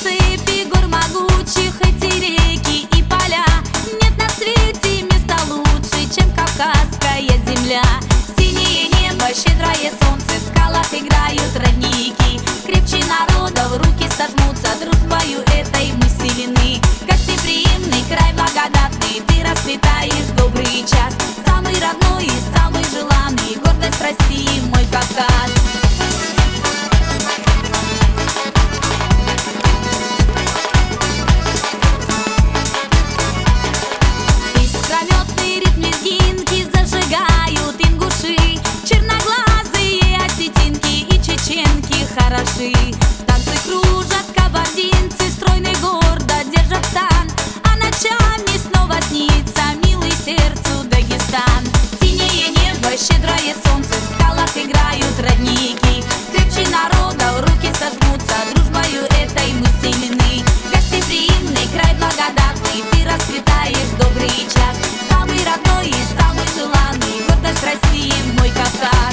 цепи гор могучих, эти реки и поля. Нет на свете места лучше, чем Кавказская земля. Синее небо, щедрое солнце, в скалах играют родники. Крепче народов руки сожмутся, дружбою этой мы сильны. Гостеприимный край благодатный, ты расцветаешь в добрый час. Самый родной и самый желанный, гордость России мой Кавказ. Искрометный ритм лезгинки зажигают ингуши. Черноглазые осетинки и чеченки хороши. В танце кружат кабардинцы, стройный гордо держат стан. А ночами снова снится милый сердцу Дагестан. Синее небо, щедрое солнце, в скалах играют родники. Крепче народов руки сожмутся, дружбою этой мы сильны. Гостеприимный край благодатный, ты расцветаешь в добрый час. Самый родной и самый желанный, гордость России мой Кавказ.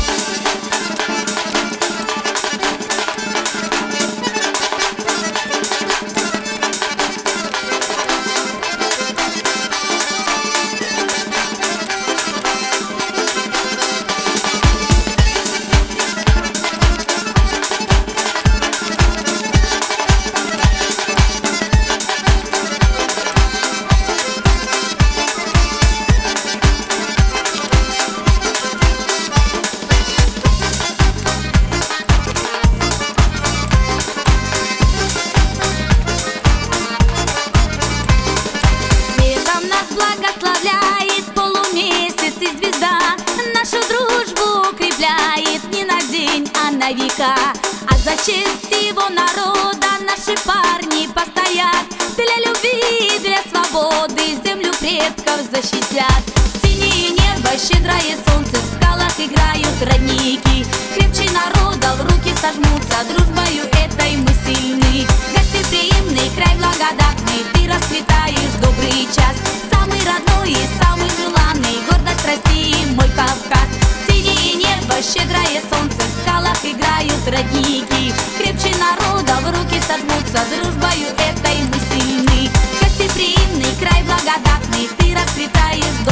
Благословляет полумесяц и звезда, нашу дружбу укрепляет не на день, а на века. А за честь его народа наши парни постоят, для любви, для свободы землю предков защитят. Синее небо, щедрое солнце, в скалах играют родники. Крепче народов руки сожмутся, дружбою этой мы сильны. Гостеприимный край благодатный, ты расцветаешь в добрый час. Самый родной и самый желанный, гордость России мой Кавказ. Синее небо, щедрое солнце, в скалах играют родники. Крепче народов руки сожмутся, дружбою этой мы сильны. Гостеприимный край благодатный, ты расцветаешь в